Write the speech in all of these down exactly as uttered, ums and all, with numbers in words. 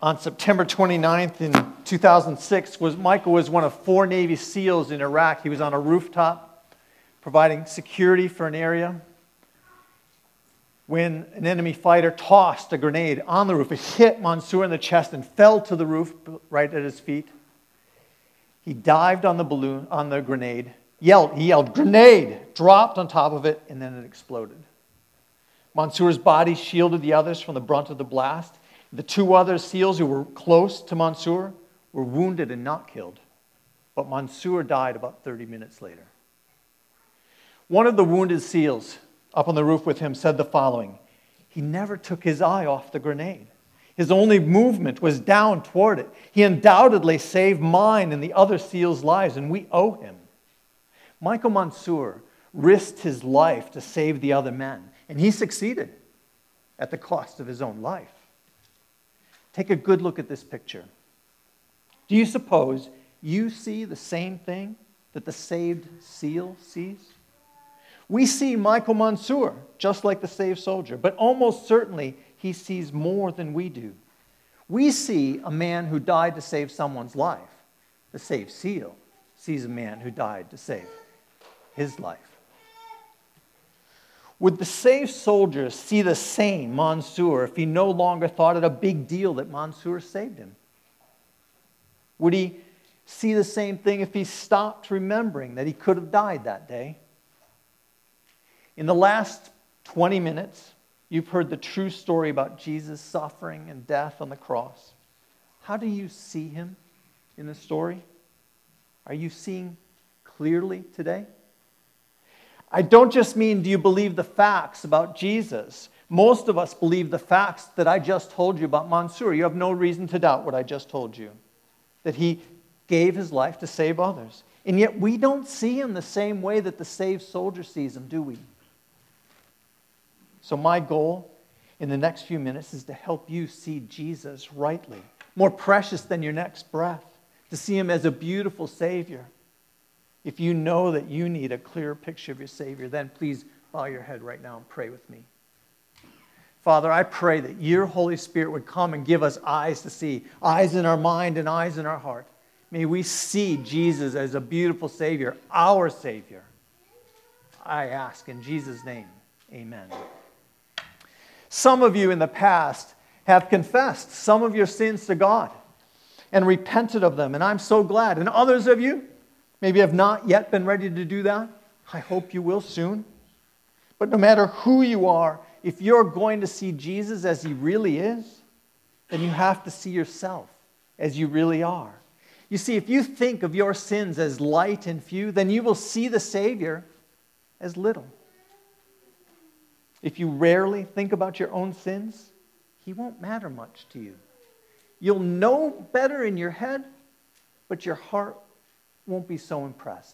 On September twenty-ninth in two thousand six, was, Michael was one of four Navy SEALs in Iraq. He was on a rooftop providing security for an area when an enemy fighter tossed a grenade on the roof. It hit Mansour in the chest and fell to the roof right at his feet. He dived on the balloon, on the grenade, yelled, he yelled, "Grenade!" dropped on top of it, and then it exploded. Mansour's body shielded the others from the brunt of the blast. The two other SEALs who were close to Mansour were wounded and not killed. But Mansour died about thirty minutes later. One of the wounded SEALs up on the roof with him said the following: "He never took his eye off the grenade. His only movement was down toward it. He undoubtedly saved mine and the other SEALs' lives, and we owe him." Michael Mansour risked his life to save the other men, and he succeeded at the cost of his own life. Take a good look at this picture. Do you suppose you see the same thing that the saved SEAL sees? We see Michael Mansour, just like the saved soldier, but almost certainly he sees more than we do. We see a man who died to save someone's life. The saved SEAL sees a man who died to save his life. Would the saved soldier see the same Mansour if he no longer thought it a big deal that Mansour saved him? Would he see the same thing if he stopped remembering that he could have died that day? In the last twenty minutes, you've heard the true story about Jesus' suffering and death on the cross. How do you see him in the story? Are you seeing clearly today? I don't just mean, do you believe the facts about Jesus? Most of us believe the facts that I just told you about Mansour. You have no reason to doubt what I just told you, that he gave his life to save others. And yet we don't see him the same way that the saved soldier sees him, do we? So my goal in the next few minutes is to help you see Jesus rightly, more precious than your next breath, to see him as a beautiful Savior. If you know that you need a clear picture of your Savior, then please bow your head right now and pray with me. Father, I pray that your Holy Spirit would come and give us eyes to see, eyes in our mind and eyes in our heart. May we see Jesus as a beautiful Savior, our Savior. I ask in Jesus' name, amen. Some of you in the past have confessed some of your sins to God and repented of them, and I'm so glad. And others of you maybe have not yet been ready to do that. I hope you will soon. But no matter who you are, if you're going to see Jesus as he really is, then you have to see yourself as you really are. You see, if you think of your sins as light and few, then you will see the Savior as little. If you rarely think about your own sins, he won't matter much to you. You'll know better in your head, but your heart won't be so impressed.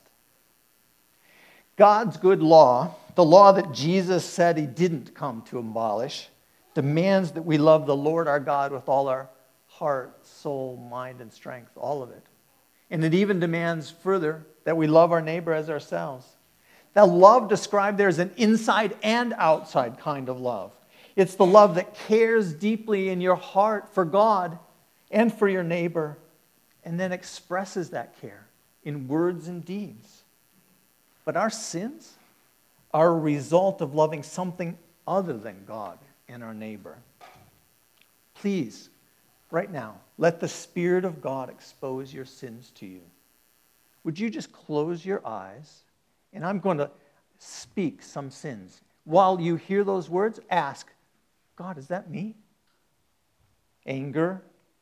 God's good law, the law that Jesus said he didn't come to abolish, demands that we love the Lord our God with all our heart, soul, mind, and strength, all of it. And it even demands further that we love our neighbor as ourselves. That love described there is an inside and outside kind of love. It's the love that cares deeply in your heart for God and for your neighbor, and then expresses that care in words and deeds. But our sins are a result of loving something other than God and our neighbor. Please, right now, let the Spirit of God expose your sins to you. Would you just close your eyes, and I'm going to speak some sins. While you hear those words, ask, God, is that me? Anger,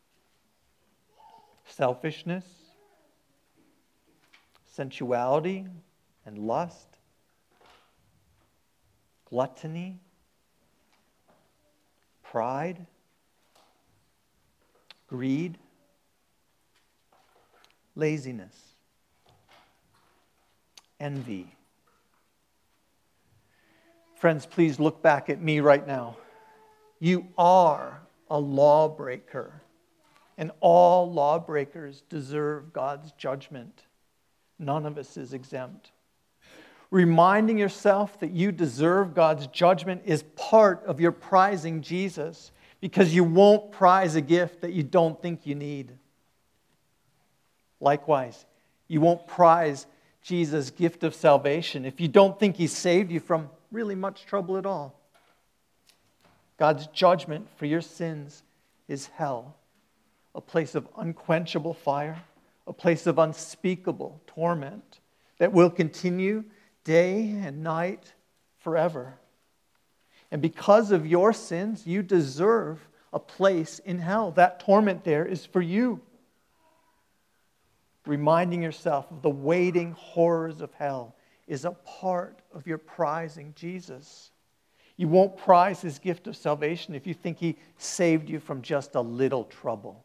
selfishness, sensuality and lust, gluttony, pride, greed, laziness, envy. Friends, please look back at me right now. You are a lawbreaker, and all lawbreakers deserve God's judgment. None of us is exempt. Reminding yourself that you deserve God's judgment is part of your prizing Jesus, because you won't prize a gift that you don't think you need. Likewise, you won't prize Jesus' gift of salvation if you don't think He saved you from really much trouble at all. God's judgment for your sins is hell, a place of unquenchable fire, a place of unspeakable torment that will continue day and night forever. And because of your sins, you deserve a place in hell. That torment there is for you. Reminding yourself of the waiting horrors of hell is a part of your prizing Jesus. You won't prize His gift of salvation if you think He saved you from just a little trouble.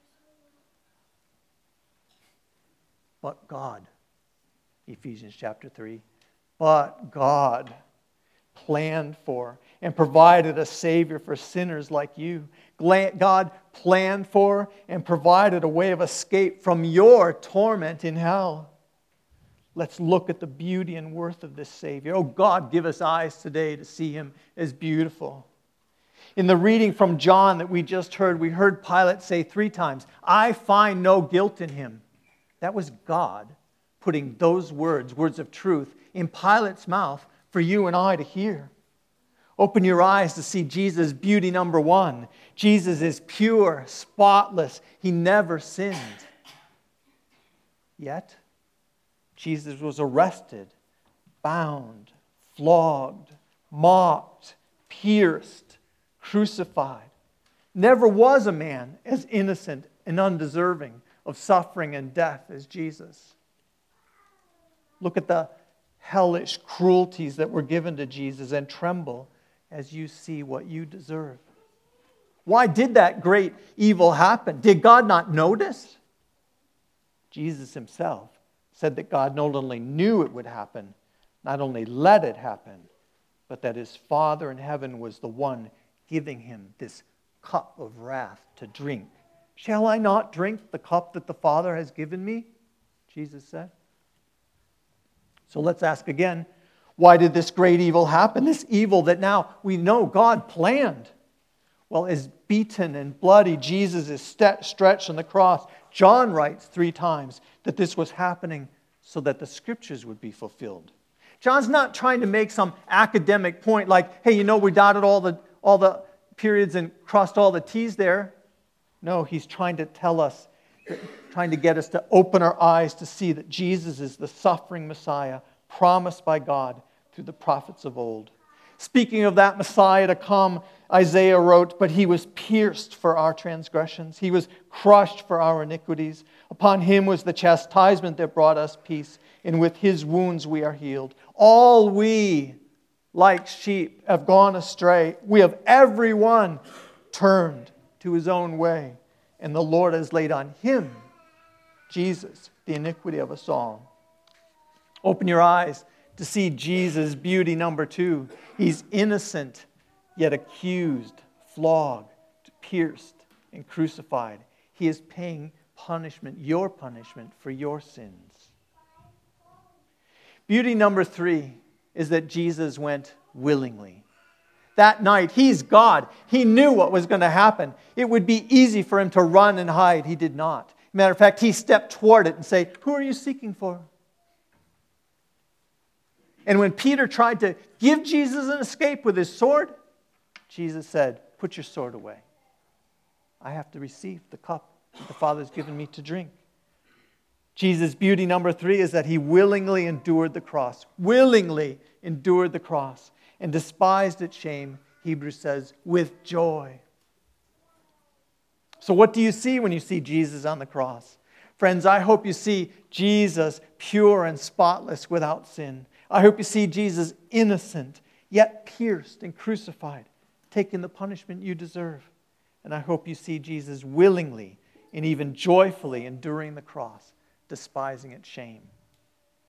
But God, Ephesians chapter three, but God planned for and provided a Savior for sinners like you. God planned for and provided a way of escape from your torment in hell. Let's look at the beauty and worth of this Savior. Oh God, give us eyes today to see Him as beautiful. In the reading from John that we just heard, we heard Pilate say three times, "I find no guilt in Him." That was God putting those words, words of truth, in Pilate's mouth for you and I to hear. Open your eyes to see Jesus' beauty number one. Jesus is pure, spotless. He never sinned. Yet, Jesus was arrested, bound, flogged, mocked, pierced, crucified. Never was a man as innocent and undeserving of suffering and death as Jesus. Look at the hellish cruelties that were given to Jesus and tremble as you see what you deserve. Why did that great evil happen? Did God not notice? Jesus Himself said that God not only knew it would happen, not only let it happen, but that His Father in heaven was the one giving Him this cup of wrath to drink. Shall I not drink the cup that the Father has given me? Jesus said. So let's ask again, why did this great evil happen? This evil that now we know God planned. Well, as beaten and bloody Jesus is st- stretched on the cross, John writes three times that this was happening so that the Scriptures would be fulfilled. John's not trying to make some academic point like, hey, you know, we dotted all the, all the periods and crossed all the T's there. No, he's trying to tell us, trying to get us to open our eyes to see that Jesus is the suffering Messiah promised by God through the prophets of old. Speaking of that Messiah to come, Isaiah wrote, "But He was pierced for our transgressions. He was crushed for our iniquities. Upon Him was the chastisement that brought us peace, and with His wounds we are healed. All we, like sheep, have gone astray. We have every one turned to his own way, and the Lord has laid on Him, Jesus, the iniquity of us all." Open your eyes to see Jesus' beauty number two. He's innocent, yet accused, flogged, pierced, and crucified. He is paying punishment, your punishment, for your sins. Beauty number three is that Jesus went willingly. That night, He's God. He knew what was going to happen. It would be easy for Him to run and hide. He did not. Matter of fact, He stepped toward it and said, "Who are you seeking for?" And when Peter tried to give Jesus an escape with his sword, Jesus said, "Put your sword away. I have to receive the cup that the Father has given me to drink." Jesus' beauty number three is that He willingly endured the cross. Willingly endured the cross. And despised its shame, Hebrews says, with joy. So what do you see when you see Jesus on the cross? Friends, I hope you see Jesus pure and spotless without sin. I hope you see Jesus innocent, yet pierced and crucified, taking the punishment you deserve. And I hope you see Jesus willingly and even joyfully enduring the cross, despising its shame.